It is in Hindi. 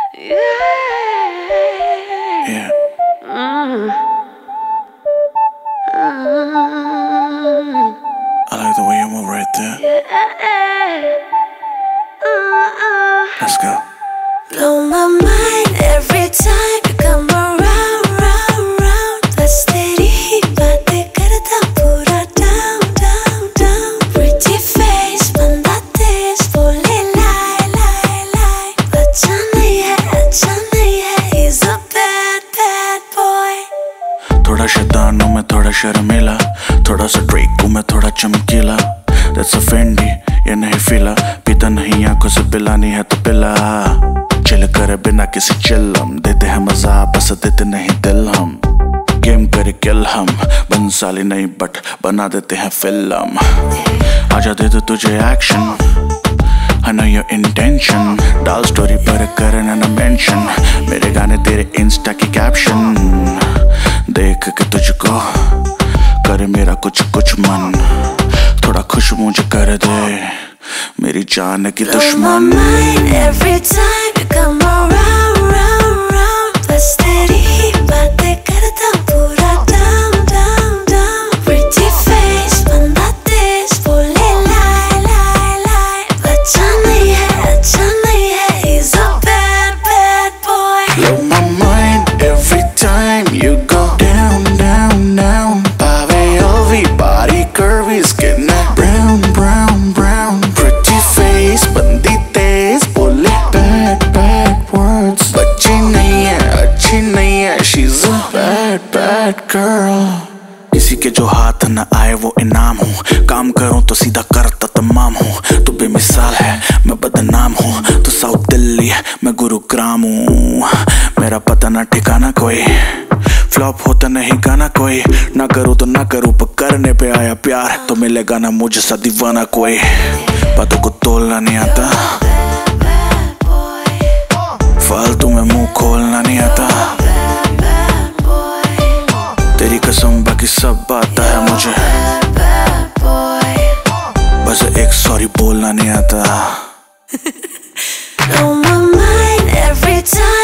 Yeah. I like the way you move right there. Let's go. Blow my mind every time you come around, round, round. बस तेरी ही बातें करता पूरा down, down, down. Pretty face बंदा तेज बोले lie, lie, lie. अच्छा नहीं है, he's a bad, bad boy. थोड़ा शैतान हूँ मैं, थोड़ा शर्मीला, थोड़ा सा ड्रेक हूँ मैं, थोड़ा चमकीला. That's a Fendi, ये नहीं फीला. पीता नहीं आंखों से पिलानी है तो पिला. चिल करे बिना किसी चिल्लम, देते हैं मजा बस देते नहीं दिल हम. गेम करे किल हम, बंसाली नहीं बट बना देते हैं फिल्म. आजा दे दो तुझे action, I know your intention. डाल स्टोरी पर करना न मेंशन, मेरे गाने तेरे इंस्टा की कैप्शन. देख के तुझको करे मेरा कुछ कुछ मन, थोड़ा खुश मुझे कर दे मेरी जान की दुश्मन. Blow my mind every time you come around, round, round. बस तेरी ही बातें करता पूरा down, down, down. Pretty face बंदा तेज बोले lie, lie, lie. अच्छा नहीं है, he's a bad, bad boy. Blow my mind every time you go down, down, down. Pave ovi, body curvy, skin brown, brown, brown. Pretty face, बंदी तेज बोले bad, bad words. बच्ची नहीं है, अच्छी नहीं है, she's a bad, bad girl. किसी के जो हाथ न आए वो इनाम हूँ, काम करूँ तो सीधा करता तमाम हूँ. तू बेमिसाल है, मैं बदनाम हूँ, तू साउथ दिल्ली है, मैं गुरुग्राम हूँ. मेरा पता ना ठिकाना कोई, फ्लॉप होता नहीं गाना कोई. ना करूँ तो ना करूँ पर करने पे आया प्यार, तो मिलेगा ना मुझे सा दीवाना कोई. बातों को तोलना नहीं आता, फालतू में मुंह खोलना नहीं आता. तेरी कसम बाकी सब आता है मुझे, बस एक सॉरी बोलना नहीं आता. Blow my mind every time